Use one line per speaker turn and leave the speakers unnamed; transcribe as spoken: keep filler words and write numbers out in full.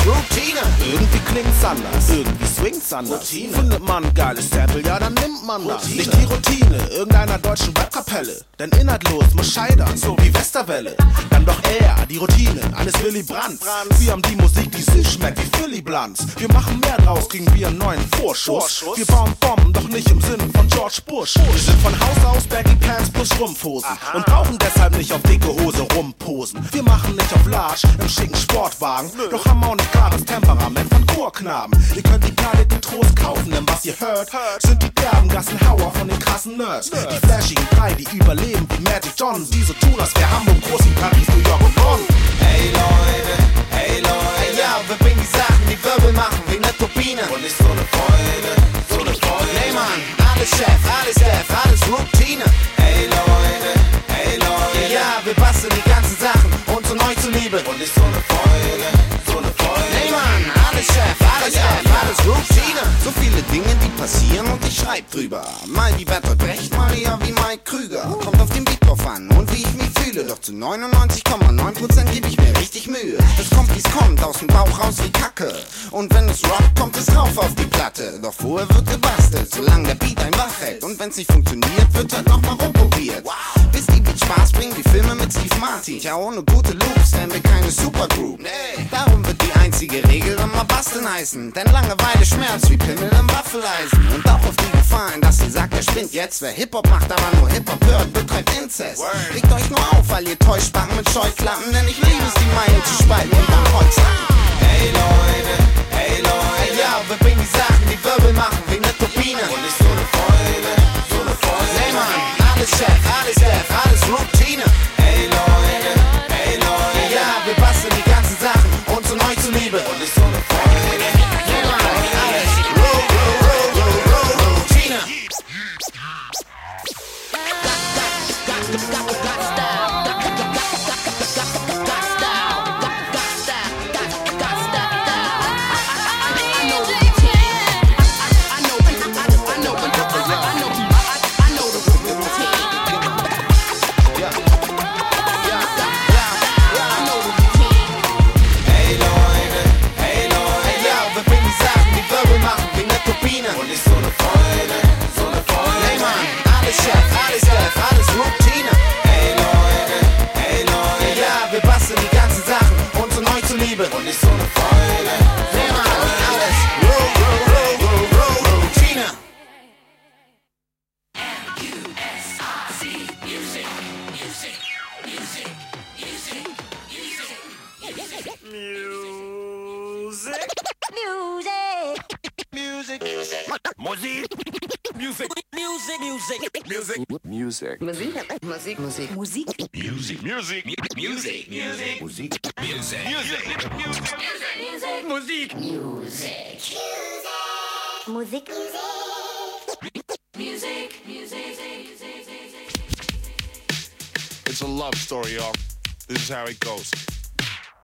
Routine.
Irgendwie klingt's anders, irgendwie swingt's anders.
Routine.
Findet man ein geiles Sample, ja dann nimmt man das.
Routine.
Nicht die Routine irgendeiner deutschen Webkapelle, denn inhaltlos muss scheitern, so wie Westerwelle. Dann doch eher die Routine eines Willy Brandt. Wir haben die Musik, die süß schmeckt wie Philly Blunts. Wir machen mehr draus, kriegen wir einen neuen Vorschuss. Wir bauen Bomben, doch nicht im Sinne von George Bush. Wir sind von Haus aus Baggy Pants plus Rumpfhosen und brauchen deshalb nicht auf dicke Hose rumposen. Wir machen nicht auf Large im schicken Sportwagen, doch haben auch nicht klar das Temperament von Chorknaben. Ihr könnt die Planet getrost kaufen, denn was ihr hört, sind die derben Gassenhauer von den krassen Nerds. Die flashigen drei, die überleben wie Magic Johnson, die so tun, als wär Hamburg groß wie Paris, New York und Bonn.
Hey Leute, hey Leute, hey ja, wir bringen die Sachen, die Wirbel machen, wie ne Turbine. Und ist so ne Freude, so ne Freude. Nee Mann, alles Chef, alles Def, alles Routine. Hey Leute, hey Leute, ja, wir basteln die ganzen Sachen, uns so neu zuliebe. Und ist so ne Freude, so ne Freude. Nee Mann, alles Chef, alles Def, alles Routine. So viele Dinge, die passieren und ich schreib drüber. Mal wie Bertolt Brecht, mal ja wie Mike Krüger. Kommt auf den Beat drauf an und wie ich mich fühle. Doch zu neunundneunzig Komma neun Prozent gebe ich mir richtig Mühe. Es kommt wie's kommt, aus dem Bauch raus wie Kacke. Und wenn es rockt, kommt es rauf auf die Platte. Doch vorher wird gebastelt, solange der Beat ein wach hält. Und wenn's nicht funktioniert, wird halt nochmal rumprobiert. Bis die Beats Spaß bringen, wie Filme mit Steve Martin. Ja, ohne gute Loops wären wir keine Supergroup. Nee. Darum wird die einzige Regel immer basteln heißen. Denn Langeweile schmerzt wie Pimmel im Waffeleisen. Und auch auf die Gefallen, dass ihr sagt, er spinnt jetzt. Wer Hip-Hop macht, aber nur Hip-Hop hört, betreibt Inzest. Word. Legt euch nur auf, weil ihr Täuschbacken mit Scheuklappen. Denn ich liebe es, die Meinung zu spalten und dann Holzhacken. Hey Leute, hey Leute, hey ja, wir bringen die Sachen, die Wirbel machen, wie ne Turbine. Und ist so ne Freude, so ne Freude. Nee Mann, alles Chef, alles Def, alles Routine. Hey Leute, hey Leute, hey ja, wir basteln die ganzen Sachen, uns so neu zuliebe. Und ist so ne Freude, nee Mann, alles Ro- Ro- Ro- Ro- Ro- Routine. Und ist so ne Freude, so ne Freude. Nee Mann, alles Chef, alles Def, alles Routine. Hey Leute, hey Leute, hey ja, wir basteln die ganzen Sachen, uns so neu zuliebe. Und ist so ne Freude, nee Mann, alles Ro- Ro- Ro- Ro- Ro- Routine.
M U S I C, music, music, music, music, music, music,
Music.
Music.
Musik. Music.
Music. Music.
Music.
Music.
Musik. Musik. Musik. Musik.
Music.
music,
Music.
music, music,
Musik.
music, music, music,
Musik.
Musik.
music, music.
It's a love story, y'all. This is how it goes.